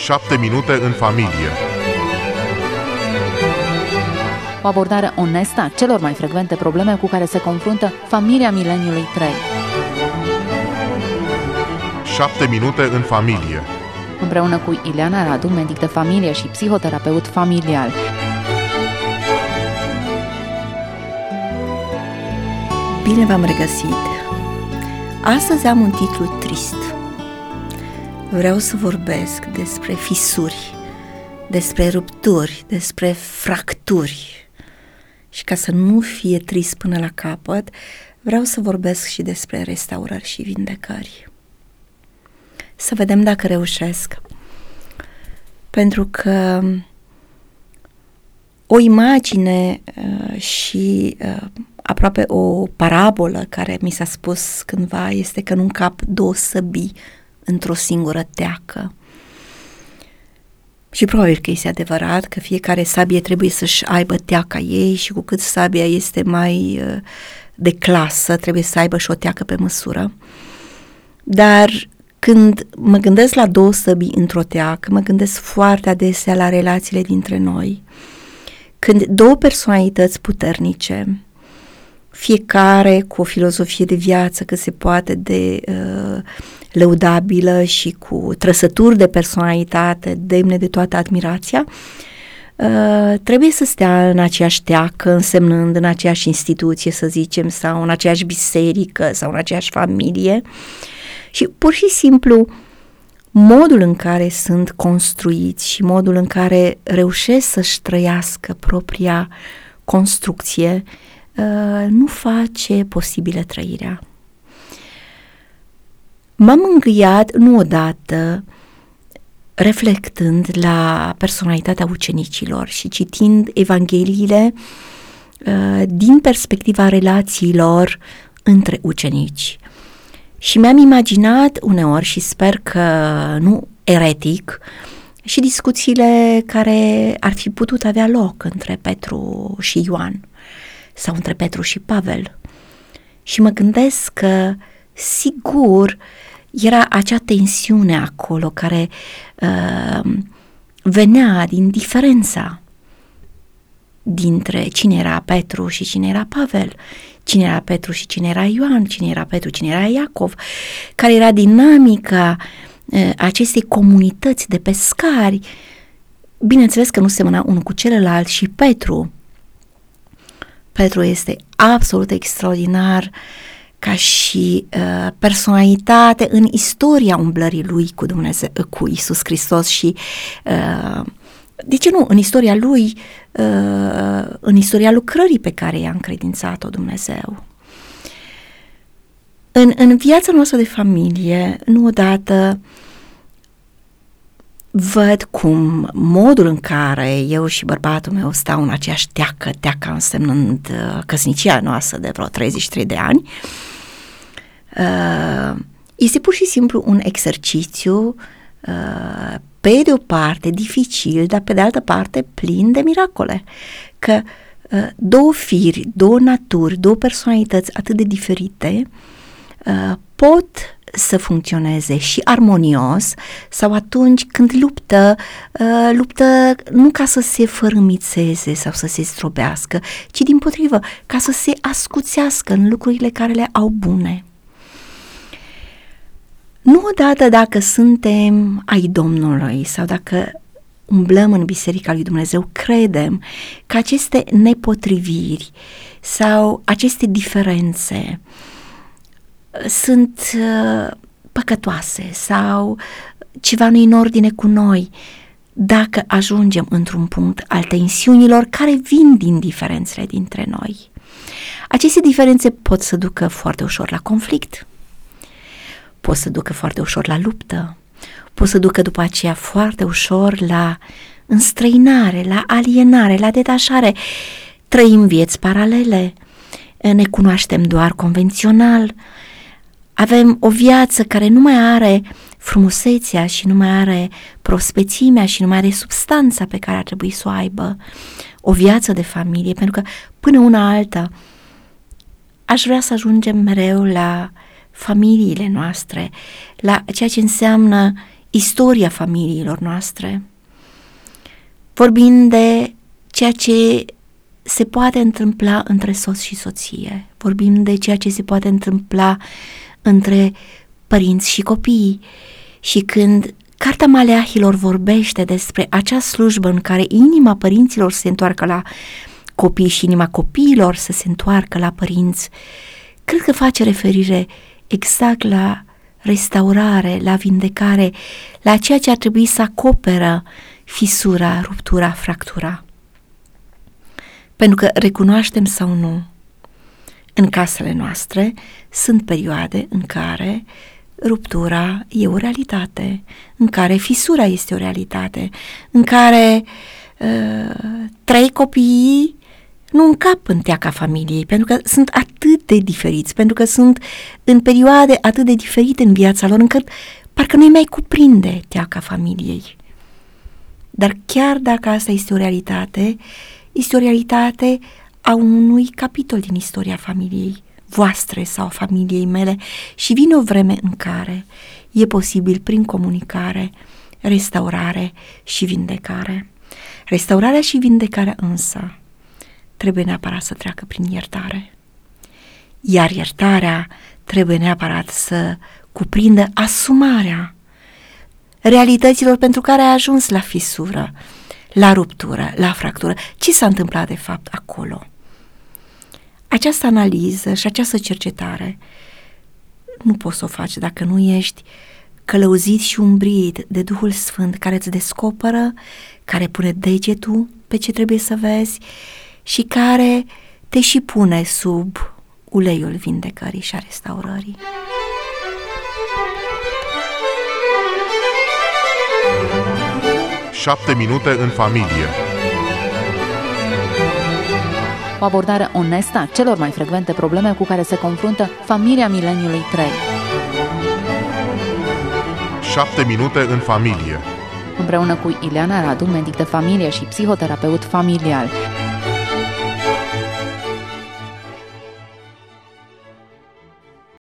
7 minute în familie. O abordare onestă a celor mai frecvente probleme cu care se confruntă familia mileniului 3. 7 minute în familie. Împreună cu Ileana Radu, medic de familie și psihoterapeut familial. Bine v-am regăsit! Astăzi am un titlu trist. Vreau să vorbesc despre fisuri, despre rupturi, despre fracturi. Și ca să nu fie trist până la capăt, vreau să vorbesc și despre restaurări și vindecări. Să vedem dacă reușesc. Pentru că o imagine și aproape o parabolă care mi s-a spus cândva este că nu încap două săbii într-o singură teacă. Și probabil că este adevărat că fiecare sabie trebuie să-și aibă teaca ei și cu cât sabia este mai de clasă, trebuie să aibă și o teacă pe măsură. Dar când mă gândesc la două săbii într-o teacă, mă gândesc foarte adesea la relațiile dintre noi. Când două personalități puternice, fiecare cu o filozofie de viață cât se poate de lăudabilă și cu trăsături de personalitate demne de toată admirația, trebuie să stea în aceeași teacă, însemnând în aceeași instituție, să zicem, sau în aceeași biserică sau în aceeași familie. Și pur și simplu modul în care sunt construiți și modul în care reușesc să-și trăiască propria construcție nu face posibilă trăirea. M-am îngâiat nu odată reflectând la personalitatea ucenicilor și citind Evangheliile din perspectiva relațiilor între ucenici. Și mi-am imaginat uneori, și sper că nu eretic, și discuțiile care ar fi putut avea loc între Petru și Ioan sau între Petru și Pavel. Și mă gândesc că sigur era acea tensiune acolo care venea din diferența dintre cine era Petru și cine era Pavel, cine era Petru și cine era Ioan, cine era Petru, cine era Iacov, care era dinamica acestei comunități de pescari. Bineînțeles că nu semăna unul cu celălalt și Petru este absolut extraordinar ca și personalitate în istoria umblării lui cu Dumnezeu, cu Iisus Hristos și de ce nu, în istoria lui, în istoria lucrării pe care i-a încredințat-o Dumnezeu. În viața noastră de familie, nu odată văd cum modul în care eu și bărbatul meu stau în aceeași teaca însemnând căsnicia noastră de vreo 33 de ani, este pur și simplu un exercițiu pe de o parte dificil, dar pe de altă parte plin de miracole, că două firi, două naturi, două personalități atât de diferite pot să funcționeze și armonios sau atunci când luptă nu ca să se fărâmițeze sau să se zdrobească, ci dimpotrivă, ca să se ascuțească în lucrurile care le au bune. Nu odată dacă suntem ai Domnului sau dacă umblăm în Biserica lui Dumnezeu, credem că aceste nepotriviri sau aceste diferențe sunt păcătoase sau ceva nu-i în ordine cu noi dacă ajungem într-un punct al tensiunilor care vin din diferențele dintre noi. Aceste diferențe pot să ducă foarte ușor la conflict, pot să ducă foarte ușor la luptă, pot să ducă după aceea foarte ușor la înstrăinare, la alienare, la detașare. Trăim vieți paralele, ne cunoaștem doar convențional, avem o viață care nu mai are frumusețea și nu mai are prospețimea și nu mai are substanța pe care ar trebui să o aibă o viață de familie, pentru că până una alta aș vrea să ajungem mereu la familiile noastre, la ceea ce înseamnă istoria familiilor noastre. Vorbim de ceea ce se poate întâmpla între soț și soție. Vorbim de ceea ce se poate întâmpla între părinți și copii. Și când Cartea Maleahilor vorbește despre acea slujbă în care inima părinților se întoarcă la copii și inima copiilor să se întoarcă la părinți, cred că face referire exact la restaurare, la vindecare, la ceea ce ar trebui să acoperă fisura, ruptura, fractura. Pentru că recunoaștem sau nu, în casele noastre sunt perioade în care ruptura e o realitate, în care fisura este o realitate, în care 3 copii nu încap în teaca familiei, pentru că sunt atât de diferiți, pentru că sunt în perioade atât de diferite în viața lor, încât parcă nu-i mai cuprinde teaca familiei. Dar chiar dacă asta este o realitate a unui capitol din istoria familiei voastre sau a familiei mele și vine o vreme în care e posibil prin comunicare, restaurare și vindecare. Restaurarea și vindecarea însă trebuie neapărat să treacă prin iertare. Iar iertarea trebuie neapărat să cuprindă asumarea realităților pentru care ai ajuns la fisură, la ruptură, la fractură. Ce s-a întâmplat de fapt acolo? Această analiză și această cercetare nu poți să o faci dacă nu ești călăuzit și umbrit de Duhul Sfânt care îți descoperă, care pune degetul pe ce trebuie să vezi și care te și pune sub uleiul vindecării și a restaurării. Șapte minute în familie. O abordare onestă a celor mai frecvente probleme cu care se confruntă familia mileniului 3. 7 minute în familie. Împreună cu Ileana Radu, medic de familie și psihoterapeut familial.